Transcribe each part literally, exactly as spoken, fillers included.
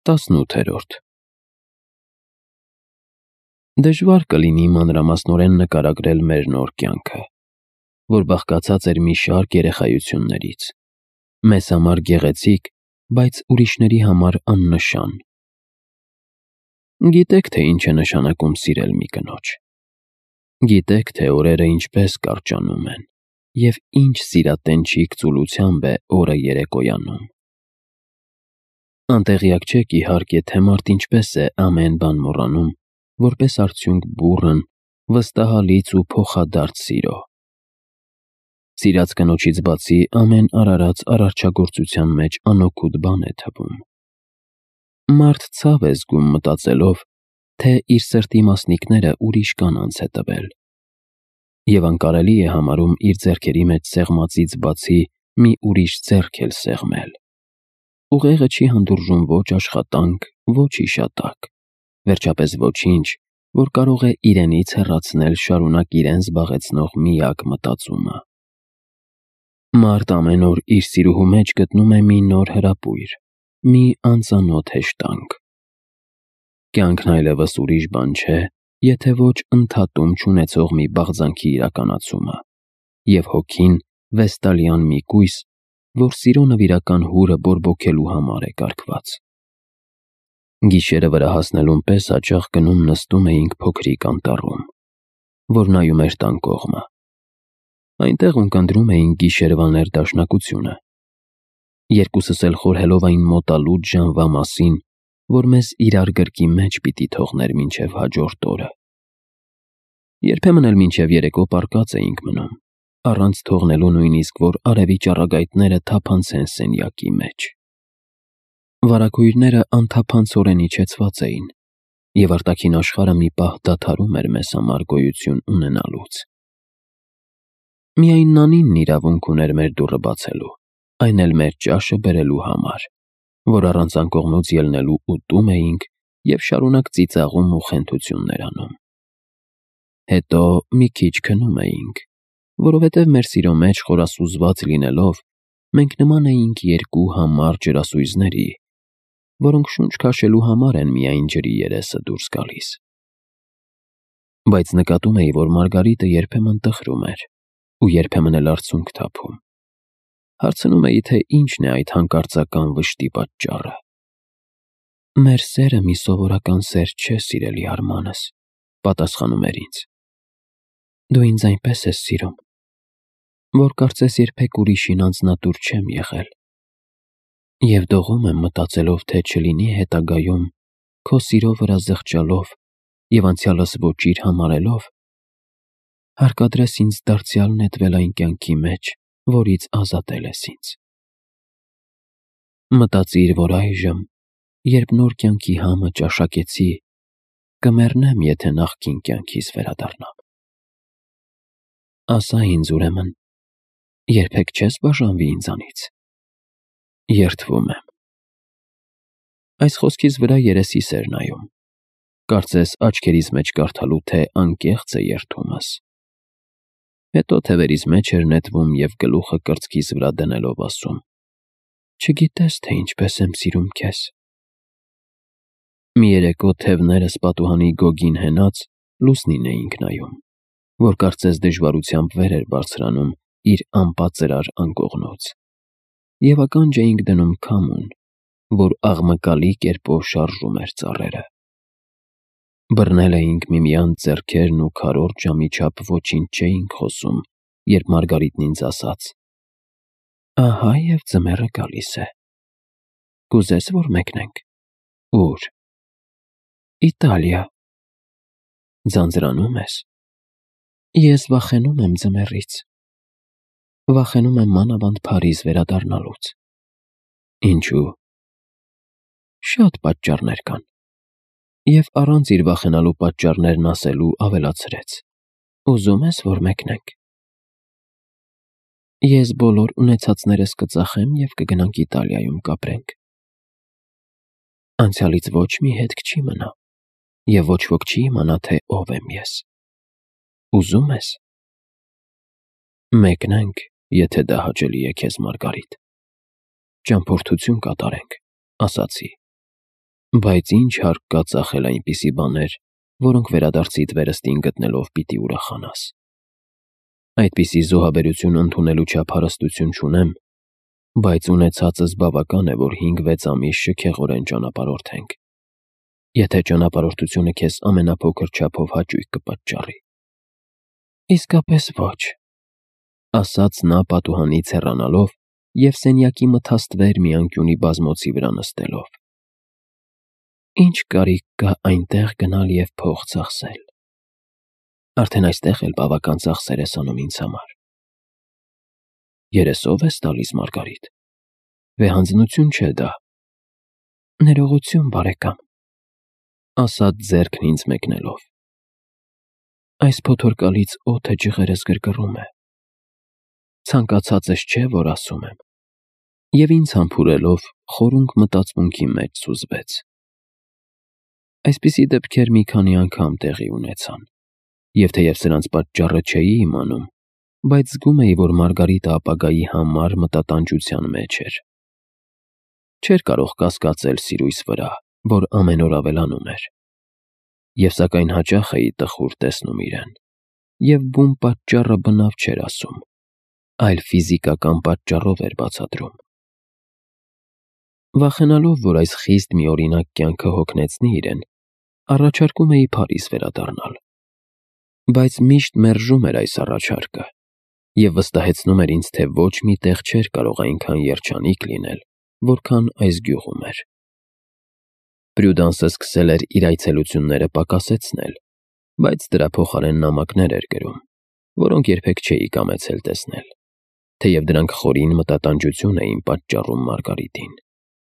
տասնութերորդ Դժվար կլինի մանրամասնորեն նկարագրել մեր նոր կյանքը, որ բաղկացած էր մի շարք երեխայություններից, մեզ համար գեղեցիկ, բայց ուրիշների համար աննշան։ Գիտեք, թե ինչ է նշանակում սիրել մի կնոջ։ Գիտեք, թե օրերը ինչպես կարճանում են, և ինչ սիրատենչիկ ծուլությամբ է օրը երեկոյանում։ Անտեղյակ չեք, իհարկե, թե մարդ ինչպես է ամեն բան մոռանում, որպես արդյունք բուռն, վստահալից ու փոխադարձ սիրո։ Սիրած կնոջից բացի ամեն արարած արարչագործության մեջ անօգուտ բան է թվում։ Մարդ ցավ է զգում մտածելով, թե իր սրտի մասնիկները ուրիշ կանանց է տվել, և անկարելի է համարում իր ձեռքերի մեջ սեղմածից բացի մի ուրիշ ձեռք էլ սեղմել։ Ուղեղը չի հանդուրժում ոչ աշխատանք, ոչ հիշատակ, վերջապես ոչինչ, որ կարող է իրենից հեռացնել շարունակ իրեն զբաղեցնող միակ մտածումը։ Մարդ ամեն օր իր սիրուհու մեջ գտնում է մի նոր հրապույր, մի անծանոթ հեշտանք։ Կյանքն այլևս ուրիշ բան չէ, եթե ոչ ընդհատում չունեցող մի բաղձանքի իրականացումը, և հոգին վեստալյան մի կույս, որ սիրո նվիրական հուրը բորբոքելու համար է կարգված։ Գիշերը վրա հասնելուն պես հաճախ գնում նստում էինք փոքրիկ անտառում, որ նայում էր տան կողմը։ Այնտեղ ունկնդրում էինք գիշերվա ներդաշնակությունը, երկուսս էլ խորհելով այն մոտալուտ ժամվա մասին, որ մեզ իրար գրկի մեջ պիտի թողներ մինչև հաջորդ օրը։ Երբեմն էլ մինչև երեկո պառկած էինք մնում, առանց թողնելու նույնիսկ, որ արևի ճառագայթները թափանցեն սենյակի մեջ։ Վարագույրները անթափանցորեն իջեցված էին, և արտաքին աշխարհը մի պահ դադարում էր մեզ համար գոյություն ունենալուց։ Միայն Նանինն իրավունք ուներ մեր դուռը բացելու, այն էլ մեր ճաշը բերելու համար, որ առանց անկողնուց ելնելու ուտում էինք և շարունակ ծիծաղում ու խենթություններ անում։ Հետո մի քիչ քնում էինք, որովհետև մեր սիրո մեջ խորասուզված լինելով, մենք նման էինք երկու համառ ջրասույզների, որոնք շունչ քաշելու համար են միայն ջրի երեսը դուրս գալիս։ Բայց նկատում էի, որ Մարգարիտը երբեմն տխրում էր ու երբեմն էլ արցունք թափում։ Հարցնում էի, թե ինչն է այդ հանկարծական վշտի պատճառը։ «Մեր սերը մի սովորական սեր չէ, սիրելի Արմանս», պատասխանում էր ինձ։ «Դու ինձ այնպես ես սիրում, որ կարծես երբեք ուրիշին անձնատուր չեմ եղել, և դողում եմ մտածելով, թե չլինի հետագայում, քո սիրո վրա զղջալով և անցյալս ոչիր համարելով, հարկադրես ինձ դարձյալ նետվել այն կյանքի մեջ, որից ազատել ես ինձ։ Մտածիր, որ այժմ, երբ նոր կյանքի համը ճաշակեցի, կմեռնեմ, եթե նախկին կյանքիս վերադառնամ։ Ասա ինձ, ուրեմն, երբեք չե՞ս բաժանվի ինձանից։ Երդվում եմ»։ Այս խոսքիս վրա երեսիս էր նայում, կարծես աչքերիս մեջ կարդալու, թե անկեղծ է երդումս։ Հետո թևերիս մեջ էր նետվում և գլուխը կրծքիս վրա դնելով ասում. «Չգիտես, թե ինչպես եմ սիրում քեզ»։ Մի երեկո թևներս պատուհանի գոգին հենած լուսնին էինք նայում, որ կարծես դժվարությամբ վեր էր բարձրանում իր անպատծրար անկողնուց, և ականջ էինք դնում քամուն, որ աղմկալի կերպով շարժում էր ծառերը։ Բռնել էինք միմյանց ձեռքերն ու քառորդ ժամի չափ ոչինչ չէինք խոսում, երբ Մարգարիտն ինձ ասաց. «Ահա և ձմեռը գալիս է։ Կուզե՞ս, որ մեկնենք»։ «Ո՞ւր»։ «Իտալիա»։ «Ձանձրանում ես»։ «Ես վախենում եմ ձմեռից։ Վախենում եմ մանավանդ Փարիզ վերադառնալուց»։ «Ինչու»։ «Շատ պատճառներ կան»։ Եվ առանց իր վախենալու պատճառներն ասելու ավելացրեց. «Ուզում ես, որ մեկնենք»։ «Ես բոլոր ունեցածներս կծախեմ և կգնանք Իտալիայում կապրենք։ Անցյալից ոչ մի հետք չի մնա, և ոչ ոք չի իմանա, թե ով եմ ես։ Ուզում ես»։ «Մեկնենք, եթե դա հաճելի է քեզ, Մարգարիտ։ Ճամփորդություն կատարենք», ասացի։ Բայց ինչ հարկ կա ծախել այնպիսի բաներ, որոնք վերադարձիդ վերստին գտնելով պիտի ուրախանաս։ Այդպիսի զոհաբերություն ընդունելու չափ հարստություն չունեմ, բայց ունեցածս բավական է, որ հինգ-վեց ամիս շքեղորեն ճանապարհորդենք, եթե ճանապարհորդությունը քեզ ամենափոքր չափով հաճույք կպատճառի։ Իսկապես ոչ, ասաց նա պատուհանից հեռանալով և սենյակի մթաստվեր մի անկյունի բազմոցի վրա նստելով։ Ինչ կարիք կա այնտեղ գնալ և փող ծախսել։ Արդեն այստեղ էլ բավական ծախսեր ես անում ինձ համար։ Երեսով ես տալիս, Մարգարիտ։ Վեհանձնություն չէ դա։ Ներողություն, բարեկամ, ասաց ձեռքն ինձ մեկնելով։ Այս փոթորկալից օդը ջղերս գրգռում է։ Ցանկացածս չէ, որ ասում եմ։ Եվ ինձ համբուրելով խորունկ մտածմունքի մեջ սուզվեց։ Այսպիսի դեպքեր մի քանի անգամ տեղի ունեցան, և թեև սրանց պատճառը չէի իմանում, բայց զգում էի, որ Մարգարիտը ապագայի համար մտատանջության մեջ էր։ Չէր կարող կասկածել սիրույս վրա, որ ամեն օր ավելանում էր։ Եվ սակայն հաճախ էի տխուր տեսնում իրեն, և բուն պատճառը բնավ չէր ասում, այլ ֆիզիկական պատճառով էր բացատրում։ Վախենալով, որ այս խիստ միօրինակ կյանքը հոգնեցնի իրեն, առաջարկում էի Փարիզ վերադառնալ։ Բայց միշտ մերժում էր այս առաջարկը և վստահեցնում էր ինձ, թե ոչ մի տեղ չէր կարող այնքան երջանիկ լինել, որքան այս գյուղում էր։ Պրյուդանսը սկսել էր իր այցելությունները պակասեցնել, բայց դրա փոխարեն նամակներ էր գրում, որոնք երբեք չէի կամեցել տեսնել, թեև դրանք խորին մտատանջություն էին պատճառում Մարգարիտին։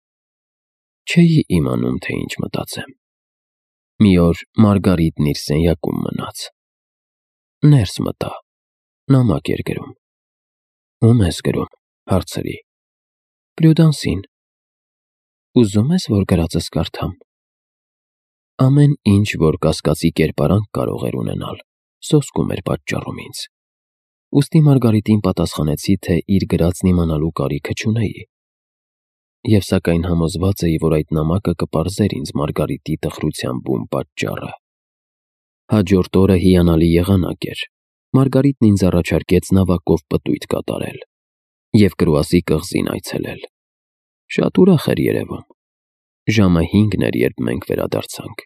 Չէի իմանում, թե ինչ մտածեմ։ Մի օր Մարգարիտն իր սենյակում մնաց։ Ներս մտա, նամակ էր գրում։ Ո՞ւմ ես գրում, հարցրի։ Պրյուդանսին։ Ուզում ես, որ գրածս կարդամ։ Ամեն ինչ, որ կասկածի կերպարանք կարող էր ունենալ, սոսկում էր պատճառում ինձ։ Ուստի Մարգարիտին պատասխանեցի, թե իր գրածն իմանալու կարիքը չունեի։ Եվ սակայն համոզված էի, որ այդ նամակը կպարզեր ինձ Մարգարիտի տխրության բուն պատճառը։ Հաջորդ օրը հիանալի եղանակ էր։ Մարգարիտն ինձ առաջարկեց նավակով պտույտ կատարել և կրուասի կղզին այցելել։ Շատ ուրախ էր երևում։ Ժամը հինգն էր, երբ մենք վերադարձանք։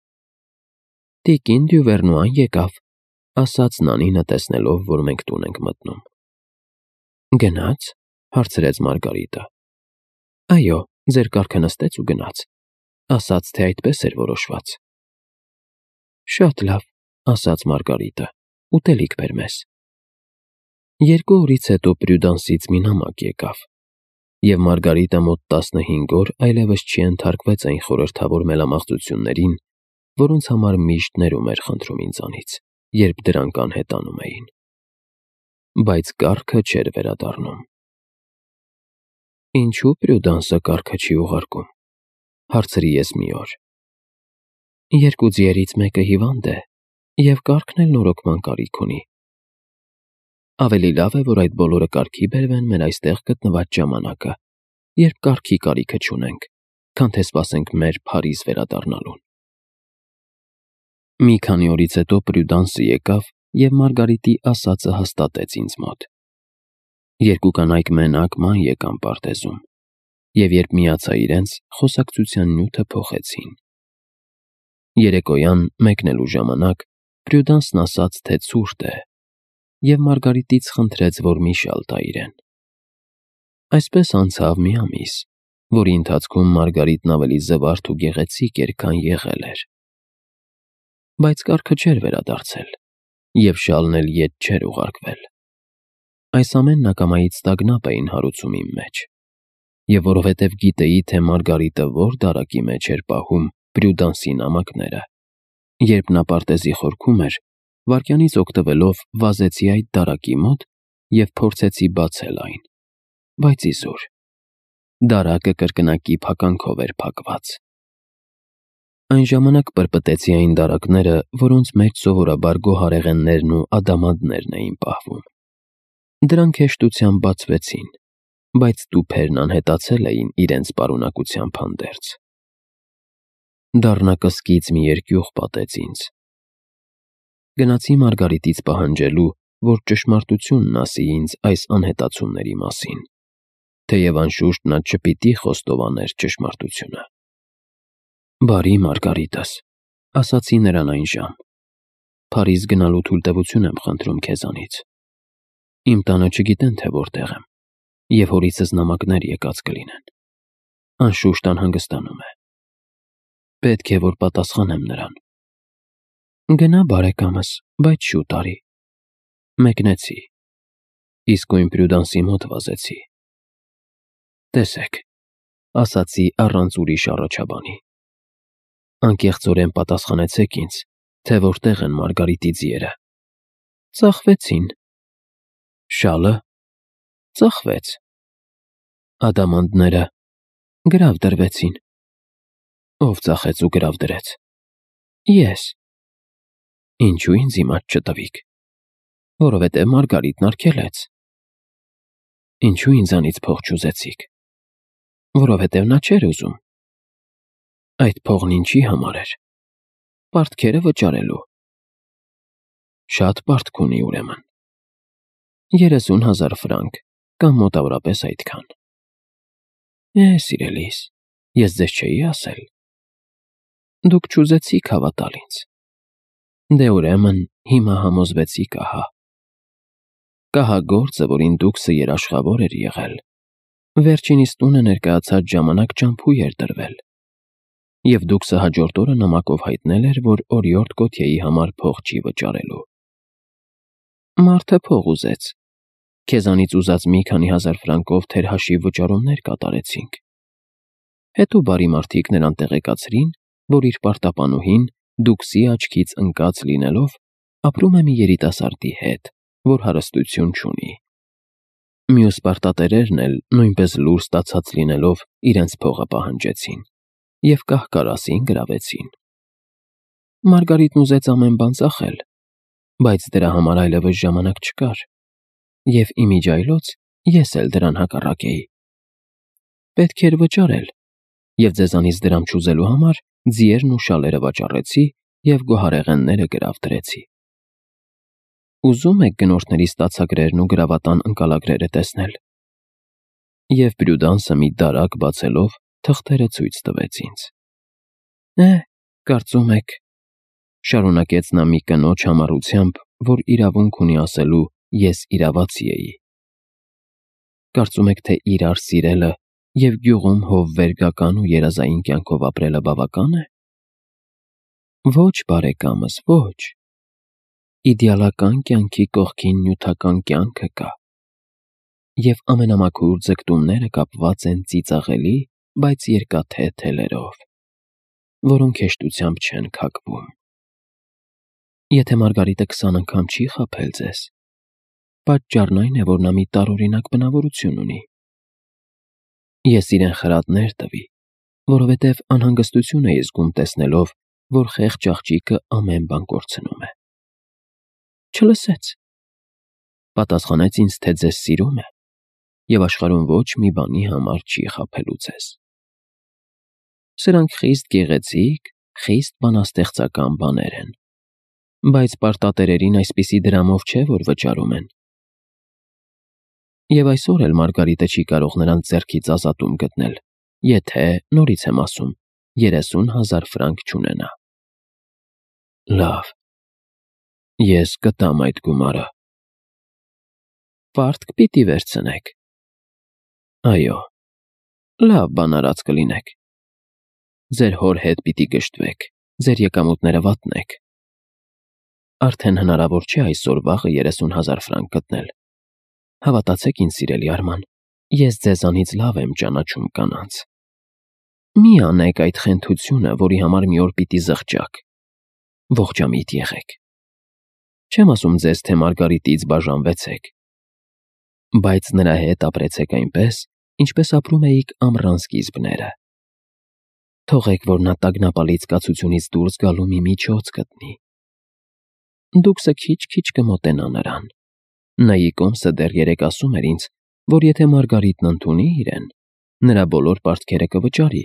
Տիկին Դյուվերնուան եկավ, ասաց Նանինը, տեսնելով, որ մենք տուն ենք մտնում։ Գնաց, հարցրեց Մարգարիտը։ Այո, ձեր կառքը նստեց ու գնաց, ասաց, թե այդպես էր որոշված։ Շատ լավ, ասաց Մարգարիտը, ուտելիք բեր մեզ։ Երկու օրից հետո Պրյուդանսից մի նամակ եկավ, և Մարգարիտը մոտ տասնհինգ օր այլևս չենթարկվեց այն խորհրդավոր մելամաղձություններին, որոնց համար միշտ ներում էր խնդրում ինձանից, երբ դրանք անհետանում էին։ Բայց կառքը չէր վերադառնում։ Ինչու Պրյուդանսը կառքը չի ուղարկում, հարցրի ես մի օր։ Երկու ձիերից մեկը հիվանդ է, և կառքն էլ նորոգման կարիք ունի։ Ավելի լավ է, որ այդ բոլորը կարգի բերվեն մեր այստեղ գտնված ժամանակը, երբ կառքի կարիքը չունենք, քան թե սպասենք մեր Փարիզ վերադառնալուն։ Մի քանի օրից հետո Պրյուդանսը եկավ և Մարգարիտի ասածը հաստատեց ինձ մոտ։ Երկու կանայք մենակ ման եկան պարտեզում, և երբ միացա իրենց, խոսակցության նյութը փոխեցին։ Երեկոյան մեկնելու ժամանակ Պրյուդանսն ասաց, թե ցուրտ է, և Մարգարիտից խնդրեց, որ մի շալ տա իրեն։ Այսպես անցավ մի ամիս, որի ընթացքում Մարգարիտն ավելի զվարթ ու գեղեցիկ էր, քան եղել էր։ Բայց կառքը չէր վերադարձել, և շալն էլ ետ չէր ուղարկվել։ Այս ամենն ակամայից տագնապ էին հարուցում իմ մեջ, և որովհետև գիտեի, թե Մարգարիտը որ դարակի մեջ էր պահում Պրյուդանսի նամակները, երբ նա պարտեզի խորքում էր, վայրկյանից օգտվելով վազեցի այդ դարակի մոտ և փորձեցի բացել այն, բայց իզուր։ Դարակը կրկնակի փականքով էր փակված։ Այն ժամանակ պրպտեցի այն դարակները, որոնց մեջ սովորաբար գոհարեղեններն ու ադամանդներն էին պահվում։ Դրանք հեշտությամբ բացվեցին, բայց տուփերն անհետացել էին իրենց պարունակությամբ հանդերձ։ Դառնակսկից մի երկյուղ պատեց ինձ։ Գնացի Մարգարիտից պահանջելու, որ ճշմարտությունն ասի ինձ այս անհետացումների մասին, թեև անշուշտ նա չպիտի խոստովաներ ճշմարտությունը։ Բարի Մարգարիտս, ասացի նրան այն ժամ, Փարիզ գնալու թույլտվություն եմ խնդրում քեզանից։ Իմ տանը չգիտեն, թե որտեղ եմ, և հորիցս նամակներ եկած կլինեն։ Անշուշտ անհանգստանում է։ Պետք է, որ պատասխանեմ նրան։ Գնա բարեկամս, բայց շուտ արի։ Մեկնեցի, իսկույն Պրյուդանսի մոտ վազեցի։ Տեսեք, ասացի առանց ուրիշ առաջաբանի։ Անկեղծորեն պատասխանեցեք ինձ, թե որտեղ են Մարգարիտի ձիերը։ Ծախվեցին։ Շալը ծախվեց։ Ադամանդները գրավ դրվեցին։ Ով ծախեց ու գրավ դրեց։ Ես։ Ինչու ինձ իմաց չտվիք։ Որովհետև Մարգարիտն արգելեց։ Ինչու ինձանից փող չուզեցիք։ Որովհետև նա չէր ուզում։ Այդ փողն ինչի համար էր։ Պարտքերը վճարելու։ Շատ պարտք ունի ուրեմն։ Երեսուն հազար ֆրանկ, կամ մոտավորապես այդքան։ Է, սիրելիս, ես ձեզ չէի ասել։ Դուք չուզեցիք հավատալ ինձ։ Դե ուրեմն հիմա համոզվեցիք, ահա։ Կահագործը, որին դուքսը երաշխավոր էր եղել, վերջինիս տունը ներկայացած ժամանակ ճամփու էր տրվել, և դուքսը հաջորդ օրը նամակով հայտնել էր, որ օրիորդ Կոթյեի համար փող չի վճարելու։ Մարդը փող ուզեց։ Քեզանից ուզած մի քանի հազար ֆրանկով թերհաշիվ վճարումներ կատարեցինք։ Հետո բարի մարդիկ նրան տեղեկացրին, որ իր պարտապանուհին դուքսի աչքից ընկած լինելով ապրում է մի երիտասարդի հետ, որ հարստություն չունի։ Մյուս պարտատերերն էլ նույնպես լուր ստացած լինելով իրենց փողը պահանջեցին և կահ-կարասին գրավեցին։ Մարգարիտն ուզեց ամեն բան ծախել, բայց դրա համար այլևս ժամանակ չկար, և իմիջիայլոց ես էլ դրան հակառակ էի։ Պետք էր վճարել, և ձեզանից դրամ չուզելու համար ձիերն ու շալերը վաճառեցի և գոհարեղենները գրավ դրեցի։ Ուզում եք գնորդների ստացագրերն ու գրավատան ընկալագրերը տեսնել։ Եվ Պրյուդանսը մի դարակ բացելով թղթերը ցույց տվեց ինձ։ Է, կարծում եք, շարունակեց նա մի կնոջ համառությամբ, որ իրավունք ունի ասելու ես իրավացի էի։ Կարծում եք, թե իրար սիրելը և գյուղում հովվերգական ու երազային կյանքով ապրելը բավական է։ Ոչ, բարեկամս, ոչ։ Իդեալական կյանքի կողքին նյութական կյանքը կա, և ամենամաքուր ձգտումները կապված են ծիծաղելի, բայց երկաթե թելերով, որոնք հեշտությամբ չեն քակվում։ Եթե Մարգարիտը քսան անգամ չի խաբել ձեզ, պատճառն այն է, որ նա մի տարօրինակ բնավորություն ունի։ Ես իրեն խրատներ տվի, որովհետև անհանգստություն էի զգում տեսնելով, որ խեղճ աղջիկը ամեն բան կորցնում է։ Չլսեց։ Պատասխանեց ինձ, թե ձեզ սիրում է, և աշխարհում ոչ մի բանի համար չի խաբելու ձեզ։ Սրանք խիստ գեղեցիկ, խիստ բանաստեղծական բաներ են, բայց պարտատերերին այսպիսի դրամով չէ, որ վճարում են։ Եվ այսօր էլ Մարգարիտը չի կարող նրանց ձեռքից ազատում գտնել, եթե, նորից եմ ասում, երեսուն հազար ֆրանկ չունենա։ Լավ, ես կտամ այդ գումարը։ Պարտք պիտի վերցնեք։ Այո, լավ բան արած կլինեք։ Ձեր հոր հետ պիտի գժտվեք, ձեր եկամուտները վատնեք։ Արդեն հնարավոր չէ այսօր վաղը երեսուն հազար ֆրանկ գտնել։ Հավատացեք ինձ, սիրելի Արման, ես ձեզանից լավ եմ ճանաչում կանանց։ Մի անեք այդ խենթությունը, որի համար մի օր պիտի զղջաք։ Ողջամիտ եղեք։ Չեմ ասում ձեզ, թե Մարգարիտից բաժանվեցեք, բայց նրա հետ ապրեցեք այնպես, ինչպես ապրում էիք ամռան սկիզբները։ Թողեք, որ նա տագնապալից կացությունից դուրս գալու մի միջոց գտնի։ Դուքսը քիչ-քիչ կմոտենա նրան։ Նայի կոմսը դեռ երեկ ասում էր ինձ, որ եթե Մարգարիտն ընդունի իրեն, նրա բոլոր պարտքերը կվճարի,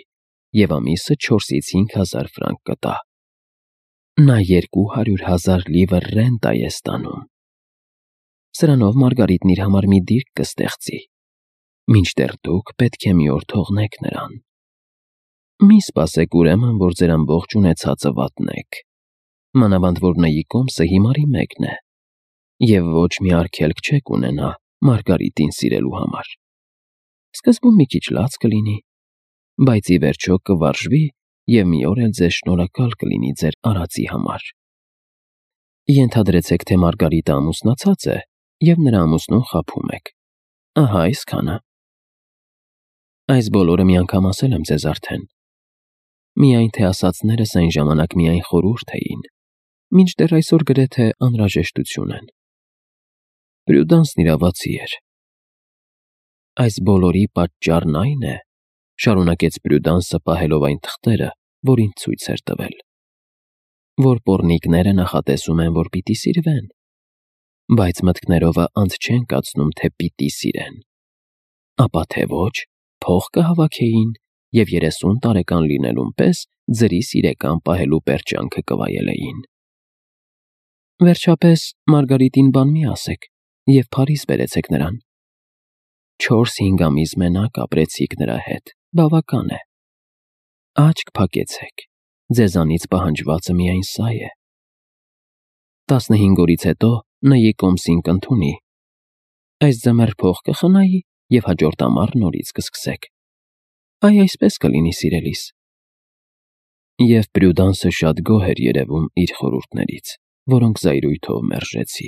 և ամիսը չորսից հինգ հազար ֆրանկ կտա։ Նա երկու հարյուր հազար լիվր ռենտա է ստանում։ Սրանով Մարգարիտն իր համար մի դիրք կստեղծի, մինչդեռ դուք պետք է մի օր թողնեք նրան։ Մի սպասեք ուրեմն, որ ձեր ամբողջ ունեցածը վատնեք, մանավանդ որ նայի կոմսը հիմարի մեկն է, և ոչ մի արգելք չեք ունենա Մարգարիտին սիրելու համար։ Սկզբում մի քիչ լաց կլինի, բայց ի վերջո կվարժվի և մի օր էլ ձեզ շնորհակալ կլինի ձեր արածի համար։ Ենթադրեցեք, թե Մարգարիտը ամուսնացած է, և նրա ամուսնուն խաբում եք։ Ահա այսքանը։ Այս բոլորը մի անգամ ասել եմ ձեզ արդեն։ Միայն թե ասածներս այն ժամանակ միայն խորհուրդ էին, մինչդեռ այսօր գրեթե անհրաժեշտություն են։ Պրյուդանսն իրավացի էր։ Այս բոլորի պատճառն այն է, շարունակեց Պրյուդանսը պահելով այն թղթերը, որ ինձ ցույց էր տվել, որ պոռնիկները նախատեսում են, որ պիտի սիրվեն, բայց մտքներովը անց չեն կացնում, թե պիտի սիրեն, ապա թե ոչ, փող կհավաքեին և երեսուն տարեկան լինելուն պես ձրի սիրեկան պահելու պերճանքը կվայելեին։ Վերջապես Մարգարիտին բան մի ասեք և Փարիզ բերեցեք նրան։ Չորս-հինգ ամիս մենակ ապրեցիք նրա հետ, բավական է։ Աչք փակեցեք, ձեզանից պահանջվածը միայն սա է։ Տասնհինգ օրից հետո նայի կոմսին կընդունի։ Այս ձմեռ փող կխնայի և հաջորդ ամառ նորից կսկսեք։ Այ այսպես կլինի, սիրելիս։ Եվ Պրյուդանսը շատ գոհ էր երևում իր խորհուրդներից, որոնք զայրույթով մերժեցի։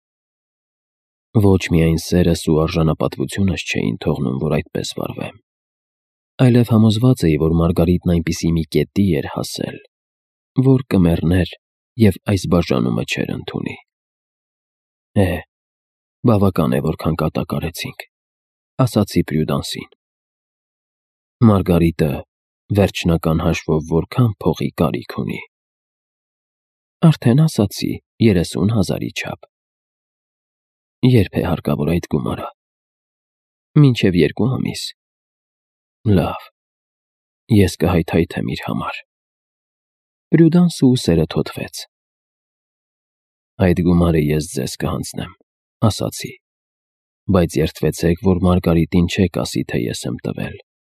Ոչ միայն սերս ու արժանապատվությունս չէին թողնում, որ այդպես վարվեմ, այլև համոզված էի, որ Մարգարիտն այնպիսի մի կետի էր հասել, որ կմեռներ և այս բաժանումը չէր ընդունի։ Է, բավական է, որքան կատակարեցինք, ասացի Պրյուդանսին։ Մարգարիտը վերջնական հաշվով որքան փողի կարիք ունի։ Արդեն ասացի, երեսուն հազարի չափ։ Ե՞րբ է հարկավոր այդ գումարը։ Մինչև երկու ամիս։ Լավ, ես կհայթայթեմ իր համար։ Պրյուդանսը ուսերը թոթվեց։ Այդ գումարը ես ձեզ կհանձնեմ, ասացի, բայց երդվեցեք, որ Մարգարիտին չեք ասի, թե ես եմ տվել։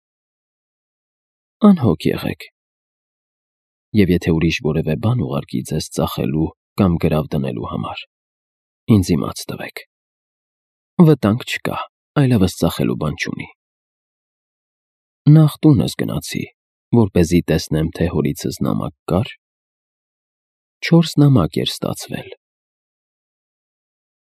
Անհոգ եղեք։ Եվ եթե ուրիշ որևէ բան ուղարկի ձեզ ծախելու կամ գրավ դնելու համար, ինձ իմաց տվեք։ Վտանգ չկա, այլևս ծախելու բան չունի։ Նախ տունս գնացի, որպեսզի տեսնեմ, թե հորիցս նամակ կար։ Չորս նամակ էր ստացվել։